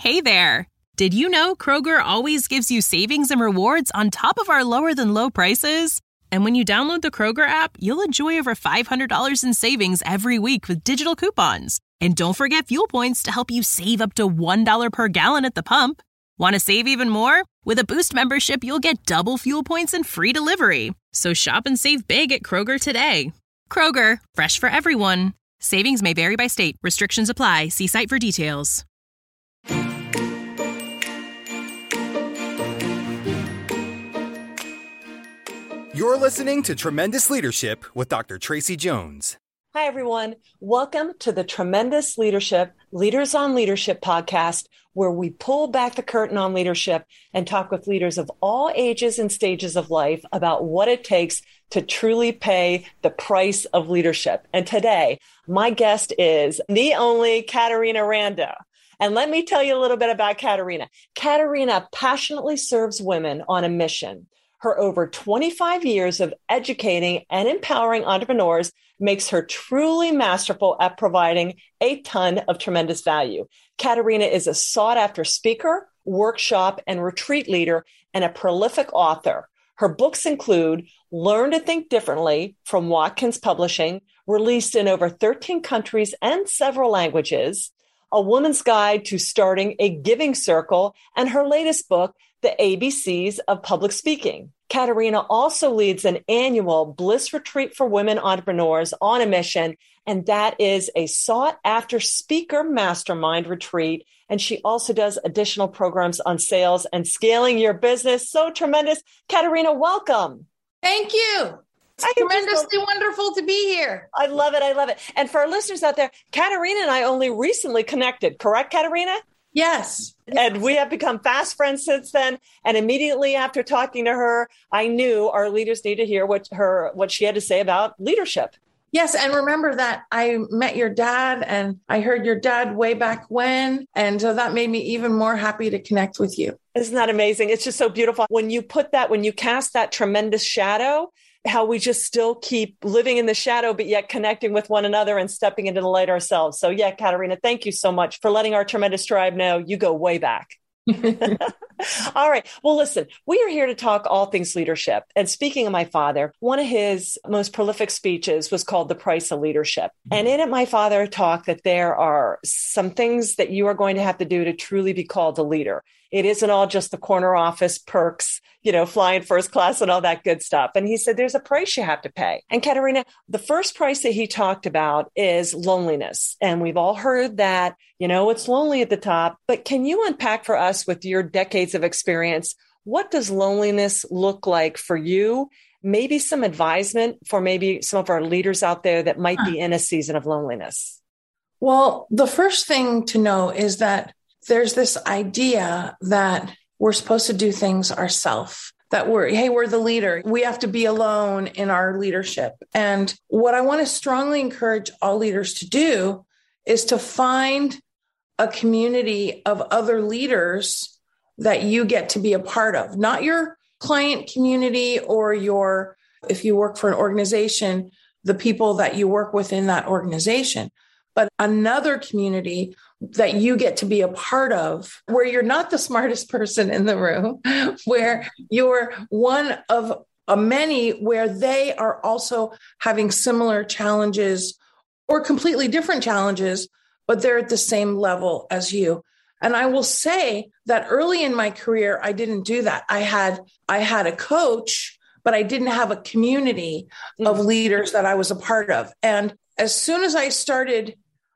Hey there! Did you know Kroger always gives you savings and rewards on top of our lower-than-low prices? And when you download the Kroger app, you'll enjoy over $500 in savings every week with digital coupons. And don't forget fuel points to help you save up to $1 per gallon at the pump. Want to save even more? With a Boost membership, you'll get double fuel points and free delivery. So shop and save big at Kroger today. Kroger, fresh for everyone. Savings may vary by state. Restrictions apply. See site for details. You're listening to Tremendous Leadership with Dr. Tracy Jones. Hi, everyone. Welcome to the Tremendous Leadership, Leaders on Leadership podcast, where we pull back the curtain on leadership and talk with leaders of all ages and stages of life about what it takes to truly pay the price of leadership. And today, my guest is the only Katarina Randa. And let me tell you a little bit about Katarina. Katarina passionately serves women on a mission. Her over 25 years of educating and empowering entrepreneurs makes her truly masterful at providing a ton of tremendous value. Katarina is a sought-after speaker, workshop, and retreat leader, and a prolific author. Her books include Learn to Think Differently from Watkins Publishing, released in over 13 countries and several languages, A Woman's Guide to Starting a Giving Circle, and her latest book, The ABCs of Public Speaking. Katarina also leads an annual Bliss Retreat for Women Entrepreneurs on a Mission, and that is a sought-after speaker mastermind retreat. And she also does additional programs on sales and scaling your business. So tremendous. Katarina, welcome. Thank you. It's tremendously wonderful to be here. I love it. I love it. And for our listeners out there, Katarina and I only recently connected, correct, Katarina? Yes. And we have become fast friends since then. And immediately after talking to her, I knew our leaders need to hear what she had to say about leadership. Yes. And remember that I met your dad and I heard your dad way back when. And so that made me even more happy to connect with you. Isn't that amazing? It's just so beautiful. When you cast that tremendous shadow, how we just still keep living in the shadow, but yet connecting with one another and stepping into the light ourselves. So yeah, Katarina, thank you so much for letting our tremendous tribe know you go way back. All right. Well, listen, we are here to talk all things leadership. And speaking of my father, one of his most prolific speeches was called The Price of Leadership. And in it, my father talked that there are some things that you are going to have to do to truly be called a leader. It isn't all just the corner office perks, flying first class and all that good stuff. And he said, there's a price you have to pay. And Katarina, the first price that he talked about is loneliness. And we've all heard that, it's lonely at the top. But can you unpack for us with your decades of experience, what does loneliness look like for you? Maybe some advisement for maybe some of our leaders out there that might be in a season of loneliness. Well, the first thing to know is that there's this idea that we're supposed to do things ourselves, that we're the leader. We have to be alone in our leadership. And what I want to strongly encourage all leaders to do is to find a community of other leaders that you get to be a part of, not your client community or if you work for an organization, the people that you work with in that organization, but another community that you get to be a part of, where you're not the smartest person in the room, where you're one of many, where they are also having similar challenges or completely different challenges, but they're at the same level as you. And I will say that early in my career, I didn't do that. I had a coach, but I didn't have a community of leaders that I was a part of. And as soon as I started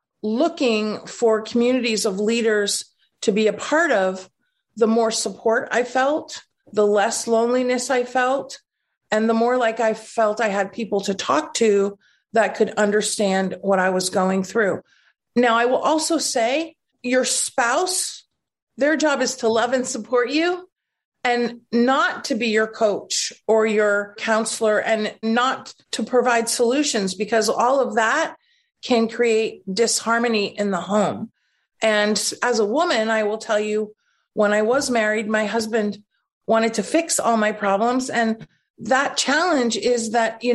looking for communities of leaders to be a part of, the more support I felt, the less loneliness I felt, and the more like I felt I had people to talk to that could understand what I was going through. Now, I will also say your spouse, their job is to love and support you and not to be your coach or your counselor and not to provide solutions, because all of that can create disharmony in the home. And as a woman, I will tell you, when I was married, my husband wanted to fix all my problems. And that challenge is that,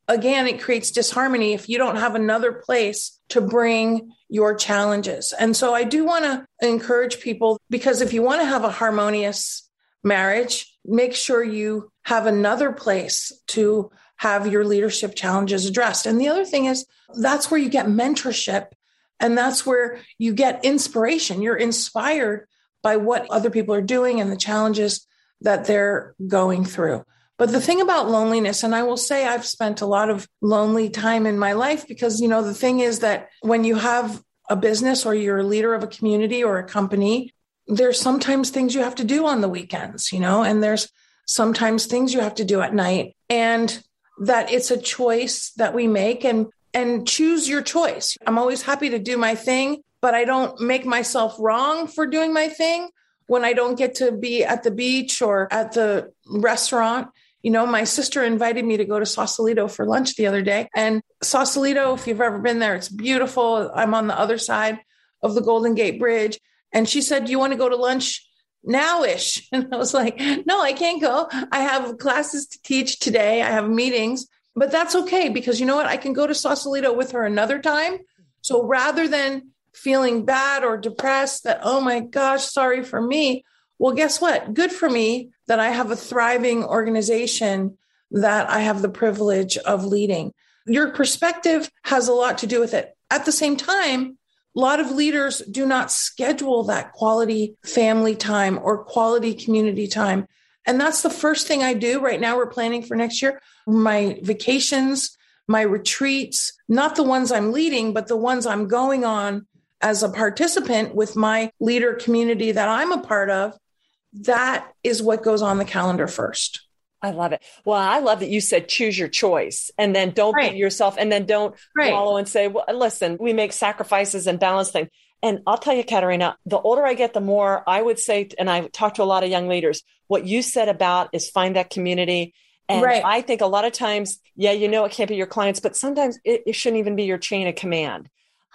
again, it creates disharmony if you don't have another place to bring your challenges. And so I do want to encourage people, because if you want to have a harmonious marriage, make sure you have another place to have your leadership challenges addressed. And the other thing is, that's where you get mentorship, and that's where you get inspiration. You're inspired by what other people are doing and the challenges that they're going through. But the thing about loneliness, and I will say I've spent a lot of lonely time in my life, because, the thing is that when you have a business or you're a leader of a community or a company, there's sometimes things you have to do on the weekends, and there's sometimes things you have to do at night, and that it's a choice that we make, and choose your choice. I'm always happy to do my thing, but I don't make myself wrong for doing my thing when I don't get to be at the beach or at the restaurant. My sister invited me to go to Sausalito for lunch the other day. And Sausalito, if you've ever been there, it's beautiful. I'm on the other side of the Golden Gate Bridge. And she said, "Do you want to go to lunch now-ish?" And I was like, "No, I can't go. I have classes to teach today. I have meetings." But that's okay, because you know what? I can go to Sausalito with her another time. So rather than feeling bad or depressed that, oh my gosh, sorry for me. Well, guess what? Good for me that I have a thriving organization that I have the privilege of leading. Your perspective has a lot to do with it. At the same time, a lot of leaders do not schedule that quality family time or quality community time. And that's the first thing I do. Right now, we're planning for next year. My vacations, my retreats, not the ones I'm leading, but the ones I'm going on as a participant with my leader community that I'm a part of. That is what goes on the calendar first. I love it. Well, I love that you said choose your choice, and then don't beat yourself, and then don't wallow and say, well, listen, we make sacrifices and balance things. And I'll tell you, Katerina, the older I get, the more I would say, and I talk to a lot of young leaders, what you said about is find that community. And I think a lot of times, it can't be your clients, but sometimes it shouldn't even be your chain of command.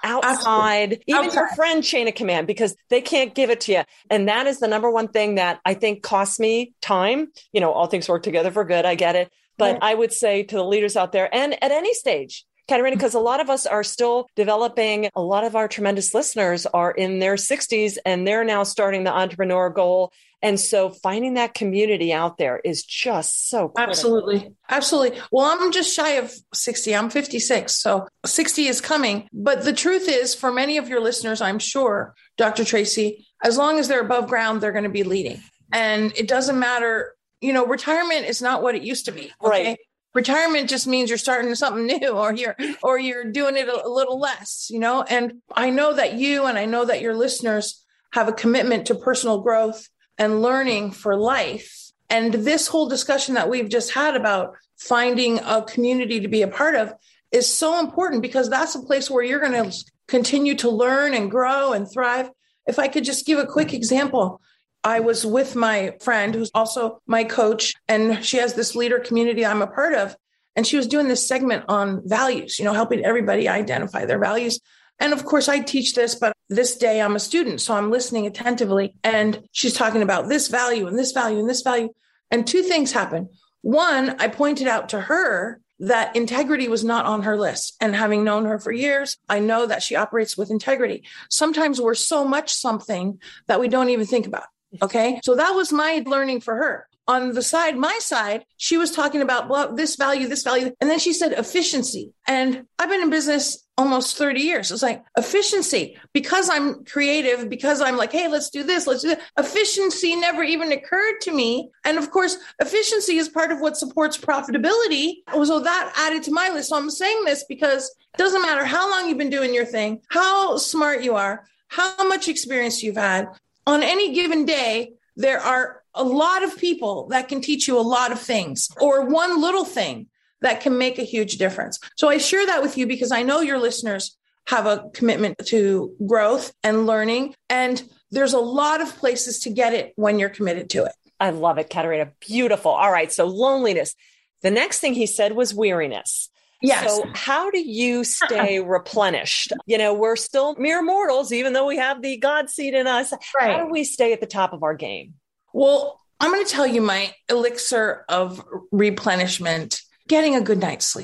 Outside, even your friend chain of command, because they can't give it to you. And that is the number one thing that I think costs me time. All things work together for good. I get it. But I would say to the leaders out there, and at any stage, Katerina, because a lot of us are still developing, a lot of our tremendous listeners are in their 60s and they're now starting the entrepreneur goal. And so finding that community out there is just so critical. Absolutely. Absolutely. Well, I'm just shy of 60. I'm 56. So 60 is coming. But the truth is, for many of your listeners, I'm sure, Dr. Tracy, as long as they're above ground, they're going to be leading. And it doesn't matter, retirement is not what it used to be. Okay? Right. Retirement just means you're starting something new, or you're doing it a little less, and I know that you and I know that your listeners have a commitment to personal growth and learning for life. And this whole discussion that we've just had about finding a community to be a part of is so important, because that's a place where you're going to continue to learn and grow and thrive. If I could just give a quick example. I was with my friend who's also my coach, and she has this leader community I'm a part of. And she was doing this segment on values, helping everybody identify their values. And of course, I teach this, but this day I'm a student, so I'm listening attentively. And she's talking about this value and this value and this value. And two things happen. One, I pointed out to her that integrity was not on her list. And having known her for years, I know that she operates with integrity. Sometimes we're so much something that we don't even think about. Okay. So that was my learning for her. On the side, my side, she was talking about, well, this value. And then she said efficiency. And I've been in business almost 30 years. It's like efficiency, because I'm creative, because I'm like, hey, let's do this. Efficiency never even occurred to me. And of course, efficiency is part of what supports profitability. So that added to my list. So I'm saying this because it doesn't matter how long you've been doing your thing, how smart you are, how much experience you've had. On any given day, there are a lot of people that can teach you a lot of things, or one little thing that can make a huge difference. So I share that with you because I know your listeners have a commitment to growth and learning, and there's a lot of places to get it when you're committed to it. I love it, Katerina. Beautiful. All right. So loneliness. The next thing he said was weariness. Yes. So how do you stay replenished? We're still mere mortals, even though we have the God seed in us. Right. How do we stay at the top of our game? Well, I'm going to tell you my elixir of replenishment, getting a good night's sleep.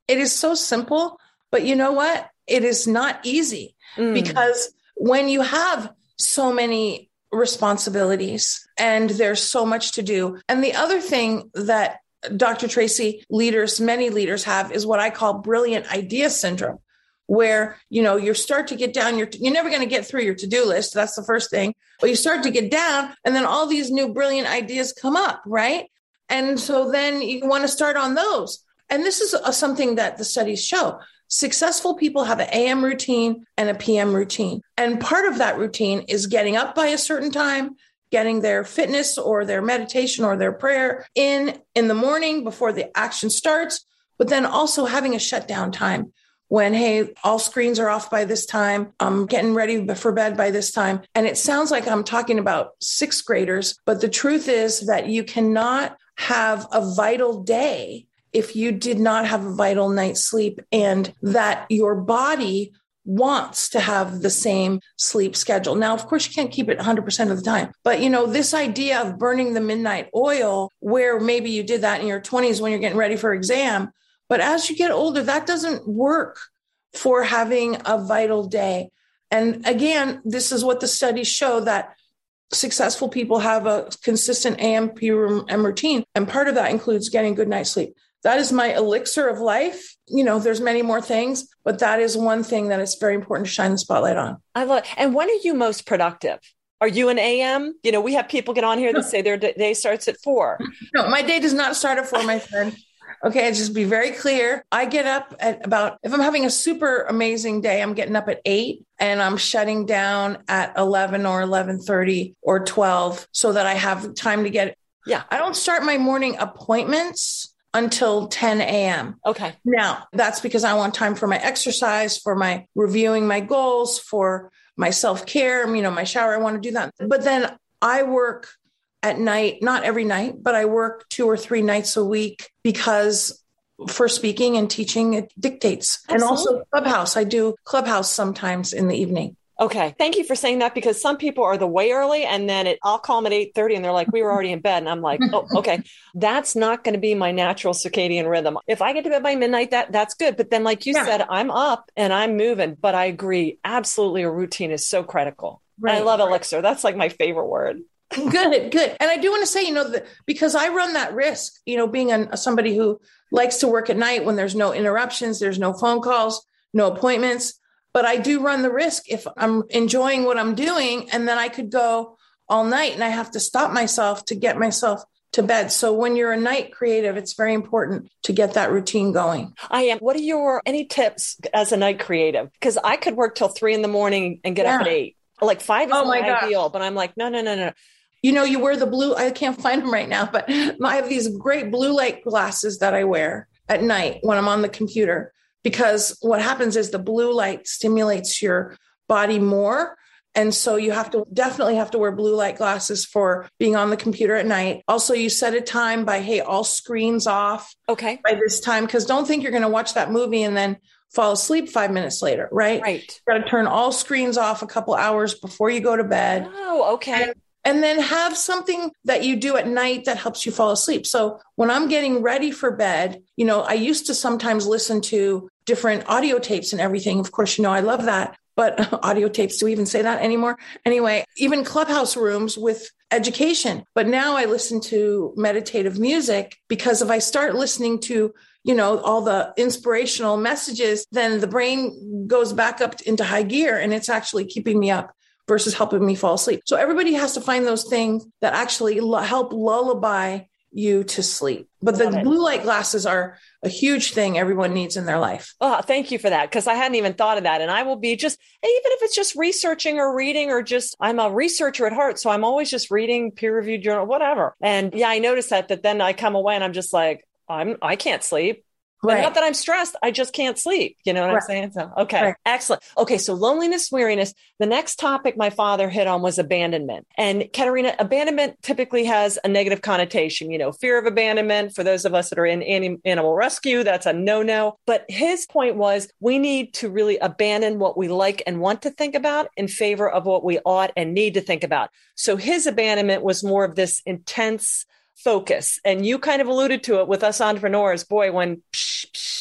It is so simple, but you know what? It is not easy because when you have so many responsibilities and there's so much to do. And the other thing that Dr. Tracy, many leaders have is what I call brilliant idea syndrome, where, you start to get down, you're never going to get through your to-do list. That's the first thing, but you start to get down and then all these new brilliant ideas come up, right? And so then you want to start on those. And this is something that the studies show. Successful people have an AM routine and a PM routine. And part of that routine is getting up by a certain time, getting their fitness or their meditation or their prayer in the morning before the action starts, but then also having a shutdown time when, hey, all screens are off by this time. I'm getting ready for bed by this time. And it sounds like I'm talking about sixth graders, but the truth is that you cannot have a vital day if you did not have a vital night's sleep, and that your body wants to have the same sleep schedule. Now, of course, you can't keep it 100% of the time, but this idea of burning the midnight oil, where maybe you did that in your 20s when you're getting ready for exam, but as you get older, that doesn't work for having a vital day. And again, this is what the studies show, that successful people have a consistent AM PM routine, and part of that includes getting good night's sleep. That is my elixir of life. There's many more things, but that is one thing that it's very important to shine the spotlight on. I love it. And when are you most productive? Are you an AM? We have people get on here that say their day starts at 4. No, my day does not start at 4, my friend. Okay, just be very clear. I get up at if I'm having a super amazing day, I'm getting up at 8 and I'm shutting down at 11 or 11:30 or 12 so that I have time to get. Yeah. I don't start my morning appointments until 10 a.m. Okay. Now, that's because I want time for my exercise, for my reviewing my goals, for my self-care, my shower. I want to do that. But then I work at night, not every night, but I work 2 or 3 nights a week because for speaking and teaching, it dictates. Absolutely. And also Clubhouse. I do Clubhouse sometimes in the evening. Okay. Thank you for saying that, because some people are the way early and then I'll call them at 8:30 and they're like, we were already in bed. And I'm like, oh, okay. That's not going to be my natural circadian rhythm. If I get to bed by midnight, that's good. But then, like you said, I'm up and I'm moving, but I agree. Absolutely. A routine is so critical. Right. I love elixir. That's like my favorite word. Good. And I do want to say, because I run that risk, being somebody who likes to work at night when there's no interruptions, there's no phone calls, no appointments. But I do run the risk if I'm enjoying what I'm doing, and then I could go all night and I have to stop myself to get myself to bed. So when you're a night creative, it's very important to get that routine going. I am. What are any tips as a night creative? Because I could work till 3 a.m. and get up at 8. Like 5 is my ideal, but I'm like, no. You wear the blue, I can't find them right now, but I have these great blue light glasses that I wear at night when I'm on the computer. Because what happens is the blue light stimulates your body more. And so you definitely have to wear blue light glasses for being on the computer at night. Also, you set a time by, hey, all screens off. Okay. By this time, because don't think you're going to watch that movie and then fall asleep 5 minutes later, right? Right. You got to turn all screens off a couple hours before you go to bed. Oh, okay. And then have something that you do at night that helps you fall asleep. So when I'm getting ready for bed, I used to sometimes listen to different audio tapes and everything. Of course, I love that. But audio tapes, do we even say that anymore? Anyway, even Clubhouse rooms with education. But now I listen to meditative music, because if I start listening to, all the inspirational messages, then the brain goes back up into high gear and it's actually keeping me up versus helping me fall asleep. So everybody has to find those things that actually help lullaby you to sleep. But the blue light glasses are a huge thing everyone needs in their life. Oh, thank you for that. Because I hadn't even thought of that. And I will be even if it's just researching or reading, or just, I'm a researcher at heart. So I'm always just reading peer-reviewed journal, whatever. And yeah, I noticed that then I come away and I'm just like, I can't sleep. Right. Not that I'm stressed. I just can't sleep. You know what I'm saying? So, okay. Right. Excellent. Okay. So loneliness, weariness. The next topic my father hit on was abandonment. And Katerina, abandonment typically has a negative connotation, fear of abandonment. For those of us that are in animal rescue, that's a no-no. But his point was we need to really abandon what we like and want to think about in favor of what we ought and need to think about. So his abandonment was more of this intense focus. And you kind of alluded to it with us entrepreneurs. Boy, when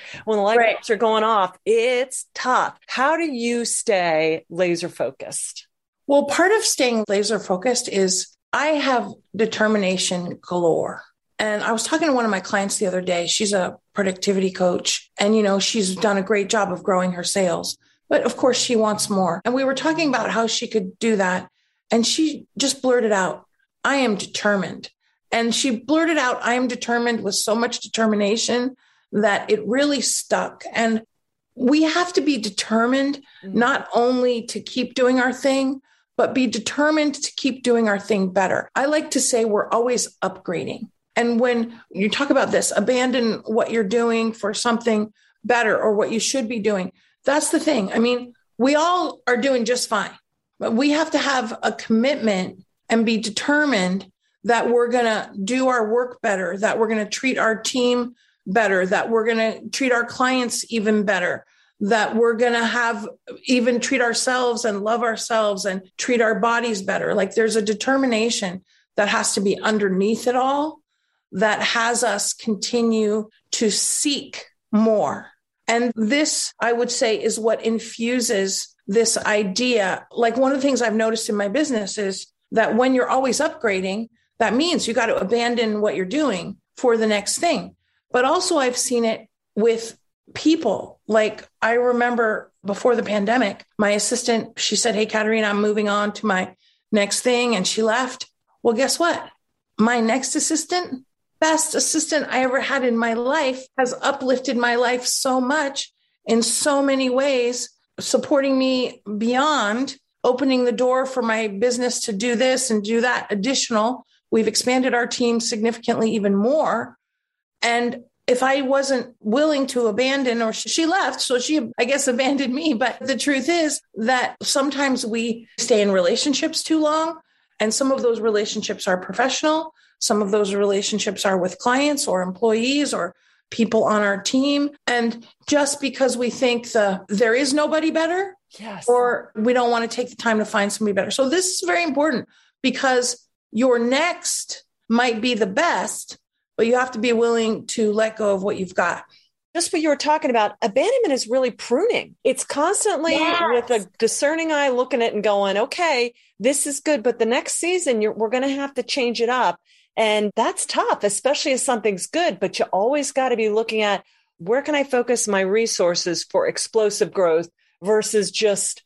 when the light Right. bulbs are going off, it's tough. How do you stay laser focused? Well, part of staying laser focused is I have determination galore. And I was talking to one of my clients the other day. She's a productivity coach and, she's done a great job of growing her sales, but of course she wants more. And we were talking about how she could do that. And she just blurted out, I am determined. And she blurted out, I am determined with so much determination that it really stuck. And we have to be determined not only to keep doing our thing, but be determined to keep doing our thing better. I like to say we're always upgrading. And when you talk about this, abandon what you're doing for something better or what you should be doing. That's the thing. I mean, we all are doing just fine, but we have to have a commitment and be determined that we're going to do our work better, that we're going to treat our team better, that we're going to treat our clients even better, that we're going to even treat ourselves and love ourselves and treat our bodies better. Like there's a determination that has to be underneath it all that has us continue to seek more. And this, I would say, is what infuses this idea. Like one of the things I've noticed in my business is that when you're always upgrading, that means you got to abandon what you're doing for the next thing. But also I've seen it with people. Like I remember before the pandemic, my assistant, she said, hey, Katerina, I'm moving on to my next thing. And she left. Well, guess what? My next assistant, best assistant I ever had in my life, has uplifted my life so much in so many ways, supporting me beyond, opening the door for my business to do this and do that additional. We've expanded our team significantly even more. And if I wasn't willing to abandon, or she left, so she, I guess, abandoned me. But the truth is that sometimes we stay in relationships too long. And some of those relationships are professional. Some of those relationships are with clients or employees or people on our team. And just because we think there is nobody better, yes, or we don't want to take the time to find somebody better. So this is very important because your next might be the best, but you have to be willing to let go of what you've got. Just what you were talking about, abandonment is really pruning. It's constantly with a discerning eye looking at it and going, okay, this is good, but the next season we're going to have to change it up. And that's tough, especially if something's good, but you always got to be looking at where can I focus my resources for explosive growth versus just,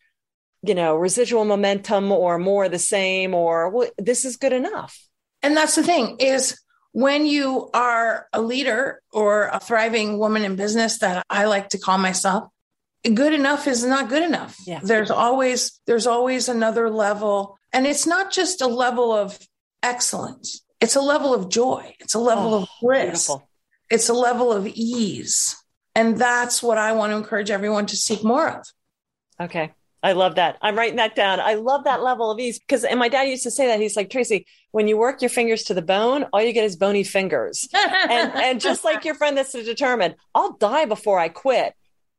residual momentum or more of the same, or well, this is good enough. And that's the thing is when you are a leader or a thriving woman in business, that I like to call myself, good enough is not good enough. Yeah. There's always another level. And it's not just a level of excellence. It's a level of joy. It's a level of bliss. Beautiful. It's a level of ease. And that's what I want to encourage everyone to seek more of. Okay. I love that. I'm writing that down. I love that level of ease and my dad used to say that. He's like, Tracy, when you work your fingers to the bone, all you get is bony fingers. and just like your friend that's determined, I'll die before I quit.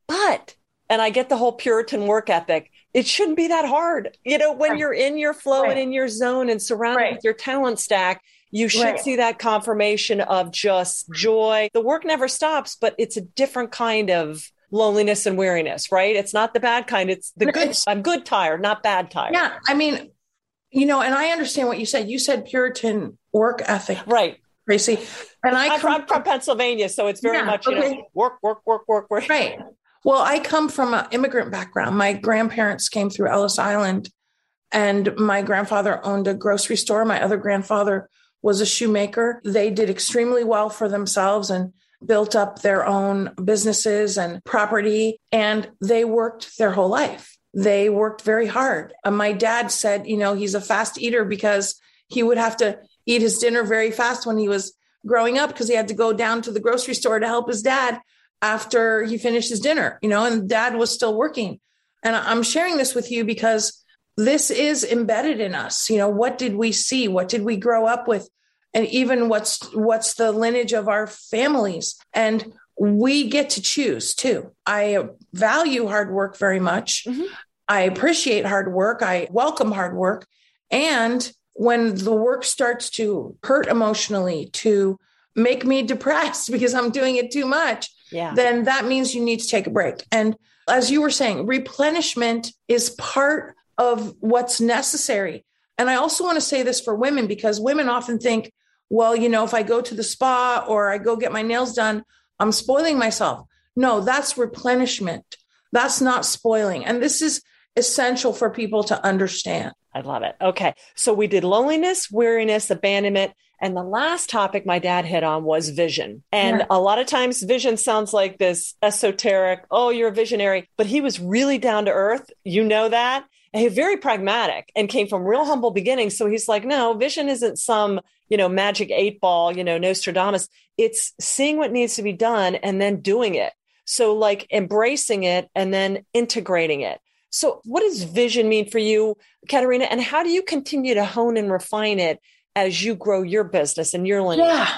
And I get the whole Puritan work ethic. It shouldn't be that hard. When you're in your flow and in your zone and surrounded with your talent stack, you should see that confirmation of just joy. The work never stops, but it's a different kind of loneliness and weariness, right? It's not the bad kind. It's the good. I'm good tired, not bad tired. Yeah. I mean, and I understand what you said. You said Puritan work ethic. Right. Tracy. And I'm from Pennsylvania. So it's very much, work. Right. Well, I come from an immigrant background. My grandparents came through Ellis Island and my grandfather owned a grocery store. My other grandfather was a shoemaker. They did extremely well for themselves and built up their own businesses and property. And they worked their whole life. They worked very hard. My dad said, he's a fast eater because he would have to eat his dinner very fast when he was growing up because he had to go down to the grocery store to help his dad after he finished his dinner, and dad was still working. And I'm sharing this with you because this is embedded in us. What did we see? What did we grow up with? And even what's the lineage of our families? And we get to choose too. I value hard work very much. Mm-hmm. I appreciate hard work. I welcome hard work. And when the work starts to hurt emotionally, to make me depressed because I'm doing it too much, then that means you need to take a break. And as you were saying, replenishment is part of what's necessary. And I also want to say this for women, because women often think, well, if I go to the spa or I go get my nails done, I'm spoiling myself. No, that's replenishment. That's not spoiling. And this is essential for people to understand. I love it. Okay. So we did loneliness, weariness, abandonment. And the last topic my dad hit on was vision. And a lot of times vision sounds like this esoteric, oh, you're a visionary, but he was really down to earth. You know that. And he's very pragmatic and came from real humble beginnings. So he's like, no, vision isn't some, magic 8-ball, Nostradamus. It's seeing what needs to be done and then doing it. So like embracing it and then integrating it. So what does vision mean for you, Katerina? And how do you continue to hone and refine it as you grow your business and your lineage? Yeah.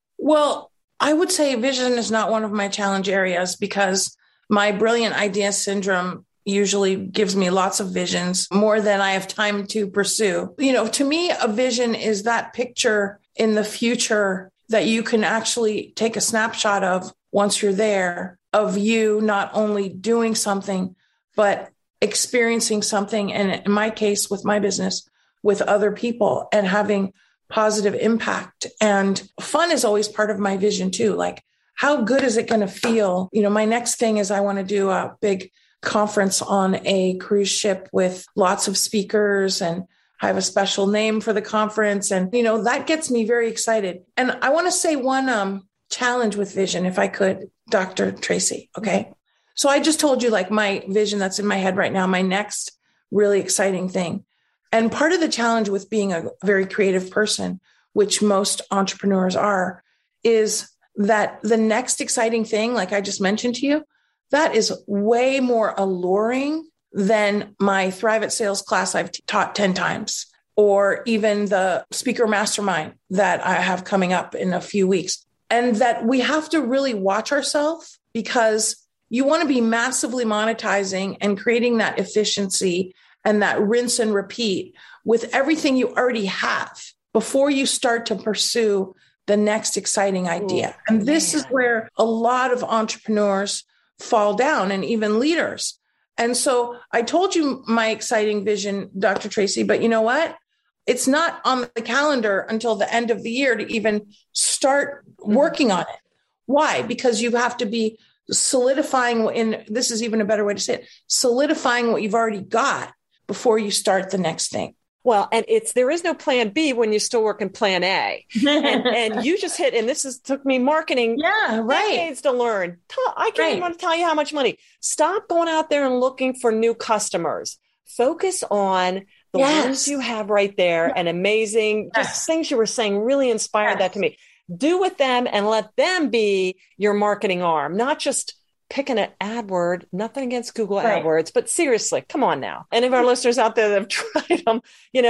Well, I would say vision is not one of my challenge areas because my brilliant idea syndrome usually gives me lots of visions, more than I have time to pursue. To me, a vision is that picture in the future that you can actually take a snapshot of once you're there, of you not only doing something, but experiencing something. And in my case, with my business, with other people and having positive impact. And fun is always part of my vision too. Like, how good is it going to feel? My next thing is I want to do a big conference on a cruise ship with lots of speakers, and I have a special name for the conference. And, that gets me very excited. And I want to say one challenge with vision, if I could, Dr. Tracy. Okay. So I just told you like my vision that's in my head right now, my next really exciting thing. And part of the challenge with being a very creative person, which most entrepreneurs are, is that the next exciting thing, like I just mentioned to you, that is way more alluring than my Thrive at Sales class I've taught 10 times, or even the speaker mastermind that I have coming up in a few weeks. And that we have to really watch ourselves, because you want to be massively monetizing and creating that efficiency and that rinse and repeat with everything you already have before you start to pursue the next exciting idea. And this is where a lot of entrepreneurs fall down, and even leaders. And so I told you my exciting vision, Dr. Tracy, but you know what? It's not on the calendar until the end of the year to even start working on it. Why? Because you have to be solidifying, and this is even a better way to say it, solidifying what you've already got before you start the next thing. Well, and there is no plan B when you still work in plan A. And you just hit, and took me marketing decades to learn. I can't even want to tell you how much money. Stop going out there and looking for new customers. Focus on the ones you have right there, and amazing, just things you were saying really inspired that to me. Do with them and let them be your marketing arm, not just picking an AdWord, nothing against Google AdWords, but seriously, come on now. Any of our listeners out there that have tried them,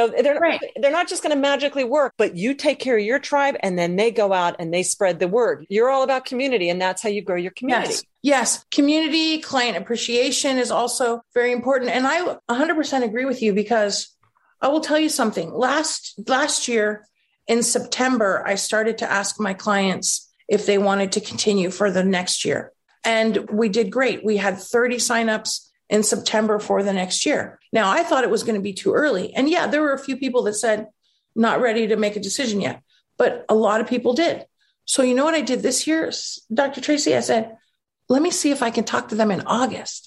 they're not just going to magically work, but you take care of your tribe and then they go out and they spread the word. You're all about community, and that's how you grow your community. Yes. Community, client appreciation is also very important. And I 100% agree with you, because I will tell you something. Last year in September, I started to ask my clients if they wanted to continue for the next year. And we did great. We had 30 signups in September for the next year. Now, I thought it was going to be too early. And there were a few people that said, not ready to make a decision yet, but a lot of people did. So you know what I did this year, Dr. Tracy? I said, let me see if I can talk to them in August.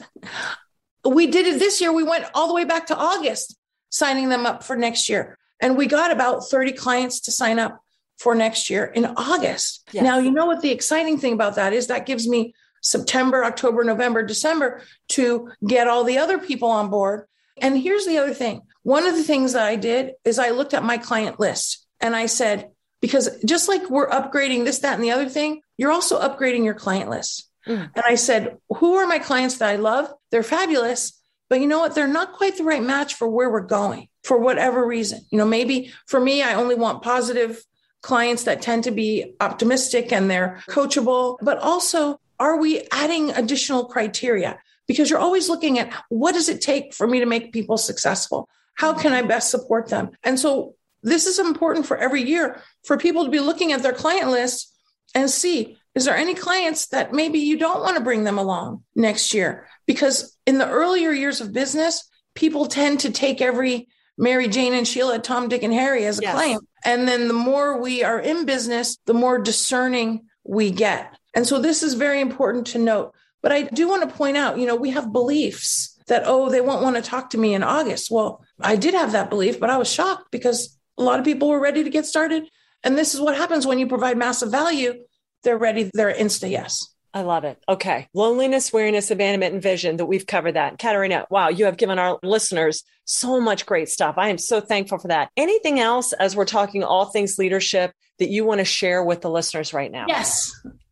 We did it this year. We went all the way back to August, signing them up for next year. And we got about 30 clients to sign up for next year in August. Yes. Now, you know what the exciting thing about that is? That gives me September, October, November, December to get all the other people on board. And here's the other thing. One of the things that I did is I looked at my client list, and I said, because just like we're upgrading this, that, and the other thing, you're also upgrading your client list. And I said, who are my clients that I love? They're fabulous, but you know what? They're not quite the right match for where we're going for whatever reason. Maybe for me, I only want positive clients that tend to be optimistic and they're coachable, but also, are we adding additional criteria? Because you're always looking at, what does it take for me to make people successful? How can I best support them? And so this is important for every year, for people to be looking at their client list and see, Is there any clients that maybe you don't want to bring them along next year? Because in the earlier years of business, people tend to take every Mary Jane and Sheila, Tom, Dick, and Harry as a client. And then the more we are in business, the more discerning we get. And so this is very important to note. But I do want to point out, we have beliefs that, they won't want to talk to me in August. Well, I did have that belief, but I was shocked because a lot of people were ready to get started. And this is what happens when you provide massive value. They're ready. They're insta yes. I love it. Okay. Loneliness, weariness, abandonment, and vision, that we've covered that. Katerina, wow, you have given our listeners so much great stuff. I am so thankful for that. Anything else as we're talking all things leadership that you want to share with the listeners right now? Yes.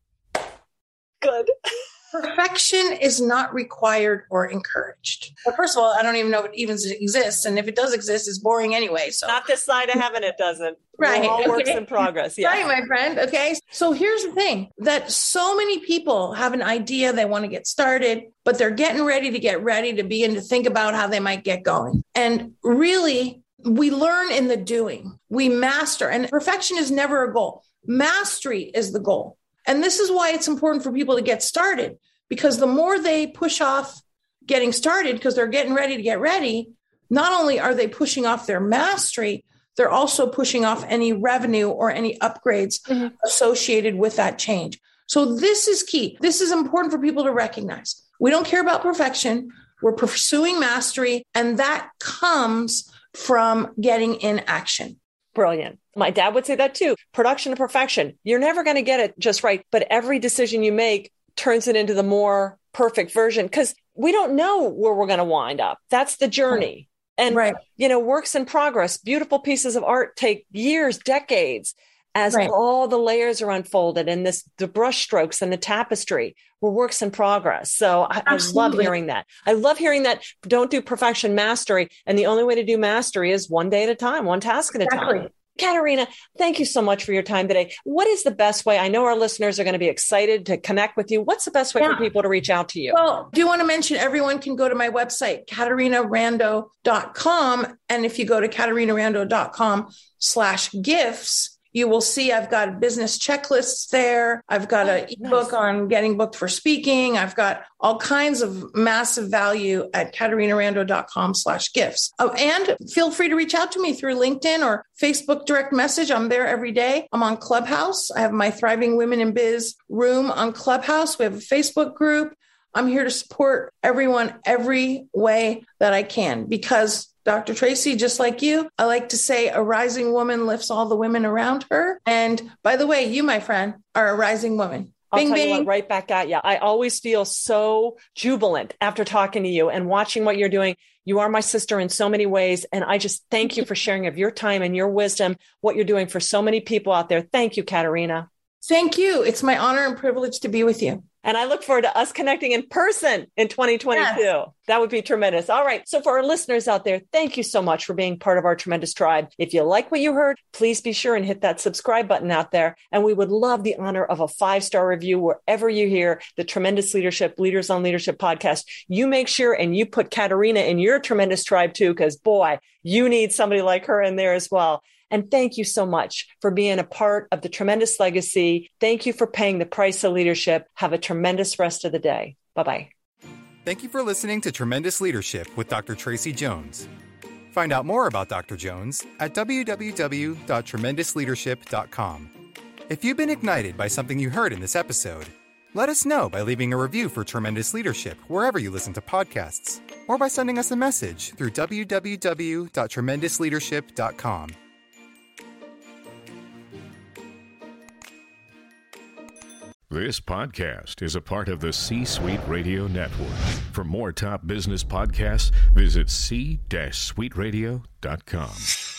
Good. Perfection is not required or encouraged. But first of all, I don't even know if it even exists. And if it does exist, it's boring anyway. So not this side of heaven, it doesn't. Right. All works in progress. Yeah. Right, my friend. Okay. So here's the thing, that so many people have an idea, they want to get started, but they're getting ready to begin to think about how they might get going. And really, we learn in the doing. We master, and perfection is never a goal. Mastery is the goal. And this is why it's important for people to get started, because the more they push off getting started, because they're getting ready to get ready, not only are they pushing off their mastery, they're also pushing off any revenue or any upgrades associated with that change. So this is key. This is important for people to recognize. We don't care about perfection. We're pursuing mastery, and that comes from getting in action. Brilliant. My dad would say that too. Production to perfection. You're never going to get it just right, but every decision you make turns it into the more perfect version, because we don't know where we're going to wind up. That's the journey. And, works in progress, beautiful pieces of art take years, decades, as all the layers are unfolded and the brush strokes and the tapestry were works in progress. So I love hearing that. I love hearing that. Don't do perfection, mastery. And the only way to do mastery is one day at a time, one task at a time. Katerina, thank you so much for your time today. What is the best way? I know our listeners are going to be excited to connect with you. What's the best way for people to reach out to you? Well, do want to mention everyone can go to my website, KaterinaRando.com. And if you go to KaterinaRando.com/gifts, you will see I've got business checklists there. I've got an ebook on getting booked for speaking. I've got all kinds of massive value at KaterinaRando.com/gifts. And feel free to reach out to me through LinkedIn or Facebook direct message. I'm there every day. I'm on Clubhouse. I have my Thriving Women in Biz room on Clubhouse. We have a Facebook group. I'm here to support everyone every way that I can, because Dr. Tracy, just like you, I like to say a rising woman lifts all the women around her. And by the way, you, my friend, are a rising woman. I'll tell you what, right back at you. I always feel so jubilant after talking to you and watching what you're doing. You are my sister in so many ways. And I just thank you for sharing of your time and your wisdom, what you're doing for so many people out there. Thank you, Katerina. Thank you. It's my honor and privilege to be with you. And I look forward to us connecting in person in 2022. Yes. That would be tremendous. All right. So for our listeners out there, thank you so much for being part of our tremendous tribe. If you like what you heard, please be sure and hit that subscribe button out there. And we would love the honor of a 5-star review wherever you hear the Tremendous Leadership, Leaders on Leadership podcast. You make sure and you put Katerina in your tremendous tribe too, because boy, you need somebody like her in there as well. And thank you so much for being a part of the tremendous legacy. Thank you for paying the price of leadership. Have a tremendous rest of the day. Bye-bye. Thank you for listening to Tremendous Leadership with Dr. Tracy Jones. Find out more about Dr. Jones at www.tremendousleadership.com. If you've been ignited by something you heard in this episode, let us know by leaving a review for Tremendous Leadership wherever you listen to podcasts, or by sending us a message through www.tremendousleadership.com. This podcast is a part of the C-Suite Radio Network. For more top business podcasts, visit c-suiteradio.com.